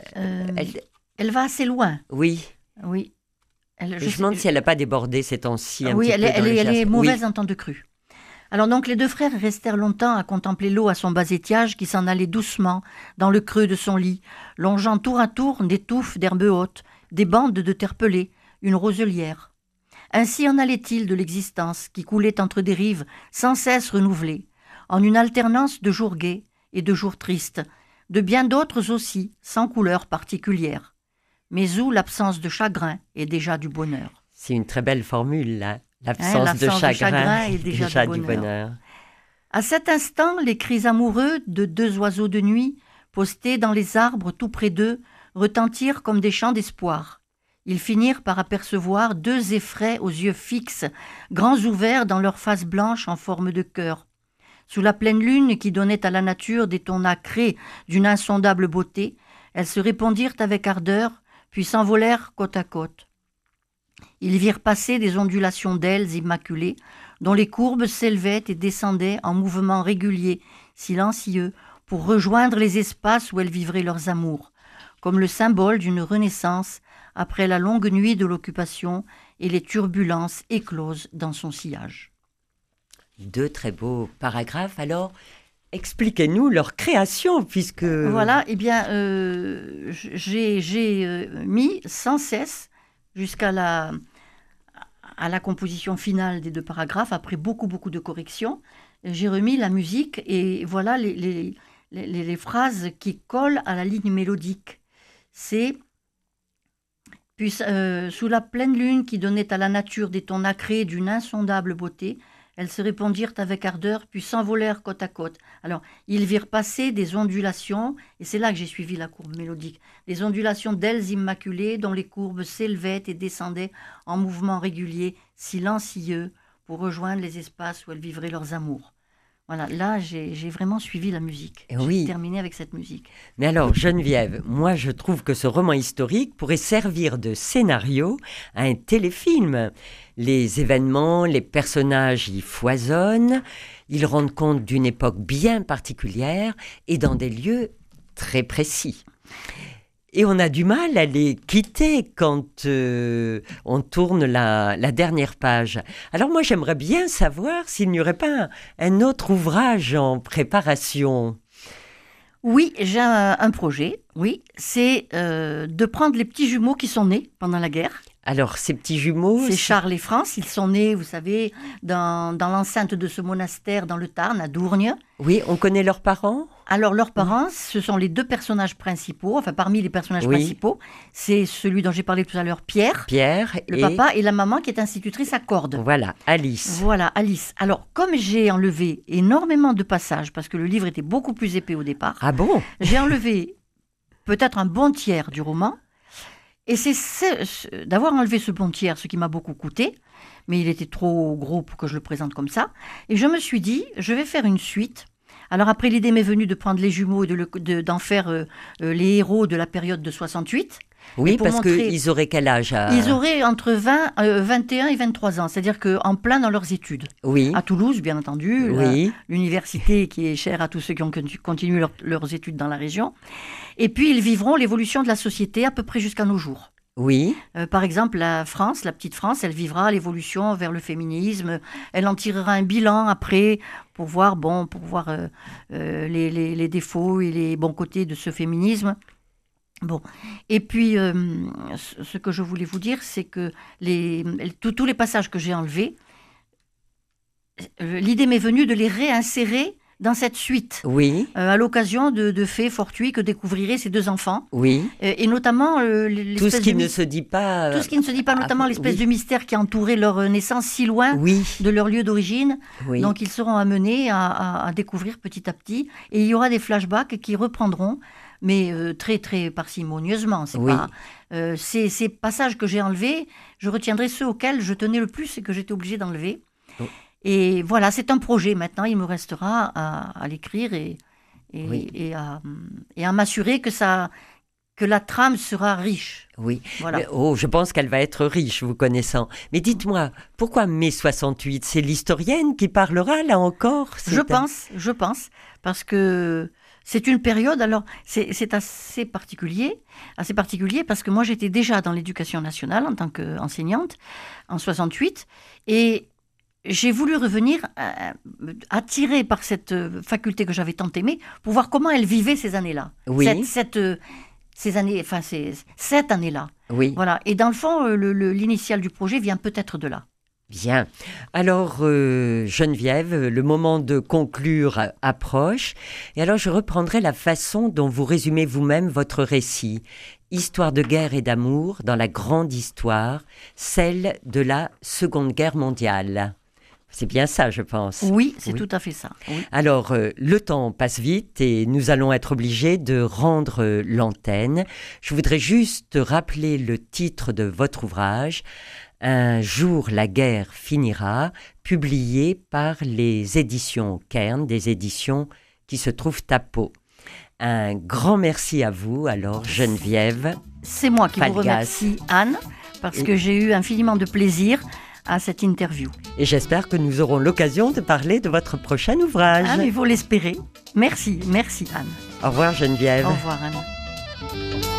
Elle va assez loin. Oui. Oui. Je me demande si elle n'a pas débordé ces temps-ci un oui, petit elle, peu est- dans elle, le est- elle est Gers. mauvaise Oui. en temps de crue. Alors donc les deux frères restèrent longtemps à contempler l'eau à son bas étiage qui s'en allait doucement dans le creux de son lit, longeant tour à tour des touffes d'herbes hautes, des bandes de terre pelée, une roselière. Ainsi en allait-il de l'existence qui coulait entre des rives sans cesse renouvelées, en une alternance de jours gais et de jours tristes, de bien d'autres aussi, sans couleur particulière, mais où l'absence de chagrin est déjà du bonheur. C'est une très belle formule, là. L'absence de chagrin est déjà du bonheur. bonheur. À cet instant, les cris amoureux de deux oiseaux de nuit, postés dans les arbres tout près d'eux, retentirent comme des chants d'espoir. Ils finirent par apercevoir deux effraies aux yeux fixes, grands ouverts dans leur face blanche en forme de cœur. Sous la pleine lune qui donnait à la nature des tons nacrés d'une insondable beauté, elles se répondirent avec ardeur, puis s'envolèrent côte à côte. Ils virent passer des ondulations d'ailes immaculées, dont les courbes s'élevaient et descendaient en mouvements réguliers, silencieux, pour rejoindre les espaces où elles vivraient leurs amours, comme le symbole d'une renaissance après la longue nuit de l'occupation et les turbulences écloses dans son sillage. Deux très beaux paragraphes. Alors, expliquez-nous leur création, puisque... Voilà, eh bien, j'ai mis sans cesse jusqu'à la composition finale des deux paragraphes, après beaucoup de corrections, j'ai remis la musique et voilà les phrases qui collent à la ligne mélodique. C'est sous la pleine lune qui donnait à la nature des tons nacrés d'une insondable beauté, elles se répondirent avec ardeur, puis s'envolèrent côte à côte. Alors, ils virent passer des ondulations, et c'est là que j'ai suivi la courbe mélodique, des ondulations d'ailes immaculées dont les courbes s'élevaient et descendaient en mouvements réguliers, silencieux, pour rejoindre les espaces où elles vivraient leurs amours. Voilà, là, j'ai vraiment suivi la musique. Oui. J'ai terminé avec cette musique. Mais alors, Geneviève, moi je trouve que ce roman historique pourrait servir de scénario à un téléfilm. Les événements, les personnages y foisonnent, ils rendent compte d'une époque bien particulière et dans des lieux très précis. Et on a du mal à les quitter quand on tourne la dernière page. Alors moi, j'aimerais bien savoir s'il n'y aurait pas un autre ouvrage en préparation. Oui, j'ai un projet, oui, c'est de prendre les petits jumeaux qui sont nés pendant la guerre. Alors, ces petits jumeaux... C'est Charles et France, ils sont nés, vous savez, dans l'enceinte de ce monastère dans le Tarn, à Dourgne. Oui, on connaît leurs parents ? Alors, leurs parents, ce sont les deux personnages principaux, enfin parmi les personnages principaux, c'est celui dont j'ai parlé tout à l'heure, Pierre, le papa, et la maman qui est institutrice à Cordes. Voilà, Alice. Voilà, Alice. Alors, comme j'ai enlevé énormément de passages, parce que le livre était beaucoup plus épais au départ, ah bon, j'ai enlevé peut-être un bon tiers du roman, et c'est d'avoir enlevé ce bon tiers, ce qui m'a beaucoup coûté, mais il était trop gros pour que je le présente comme ça, et je me suis dit, je vais faire une suite. Alors après, l'idée m'est venue de prendre les jumeaux et d'en faire les héros de la période de 68. Oui, parce qu'ils auraient quel âge Ils auraient entre 21 et 23 ans, c'est-à-dire qu'en plein dans leurs études. Oui. À Toulouse, bien entendu, oui. L'université qui est chère à tous ceux qui ont continué leurs études dans la région. Et puis, ils vivront l'évolution de la société à peu près jusqu'à nos jours. Oui. Par exemple, la petite France, elle vivra l'évolution vers le féminisme. Elle en tirera un bilan après pour voir les défauts et les bons côtés de ce féminisme. Bon. Et puis, ce que je voulais vous dire, c'est que tous les passages que j'ai enlevés, l'idée m'est venue de les réinsérer dans cette suite, oui. À l'occasion de faits fortuits que découvriraient ces deux enfants. Oui. Et notamment tout ce qui ne se dit pas. Tout ce qui ne se dit pas, notamment l'espèce de mystère qui entourait leur naissance si loin de leur lieu d'origine. Oui. Donc ils seront amenés à découvrir petit à petit. Et il y aura des flashbacks qui reprendront, mais très très parcimonieusement. C'est pas ces passages que j'ai enlevés, je retiendrai ceux auxquels je tenais le plus et que j'étais obligée d'enlever. Oh. Et voilà, c'est un projet maintenant, il me restera à l'écrire et à m'assurer que la trame sera riche. Oui, voilà. Je pense qu'elle va être riche, vous connaissant. Mais dites-moi, pourquoi mai 68 ? C'est l'historienne qui parlera là encore ? Je pense, parce que c'est une période, alors c'est assez particulier parce que moi j'étais déjà dans l'éducation nationale en tant qu'enseignante en 68 et j'ai voulu revenir attirée par cette faculté que j'avais tant aimée pour voir comment elle vivait ces années-là. Oui. Cette année-là. Oui. Voilà. Et dans le fond, l'initial du projet vient peut-être de là. Bien. Alors, Geneviève, le moment de conclure approche. Et alors, je reprendrai la façon dont vous résumez vous-même votre récit. Histoire de guerre et d'amour dans la grande histoire, celle de la Seconde Guerre mondiale. C'est bien ça, je pense. Oui, c'est tout à fait ça. Oui. Alors, le temps passe vite et nous allons être obligés de rendre l'antenne. Je voudrais juste rappeler le titre de votre ouvrage, « Un jour la guerre finira », publié par les éditions Kern, des éditions qui se trouvent à Pau. Un grand merci à vous, alors Geneviève. C'est moi qui vous remercie, Anne, parce que j'ai eu infiniment de plaisir à cette interview. Et j'espère que nous aurons l'occasion de parler de votre prochain ouvrage. Ah, mais il faut l'espérer. Merci Anne. Au revoir Geneviève. Au revoir Anne.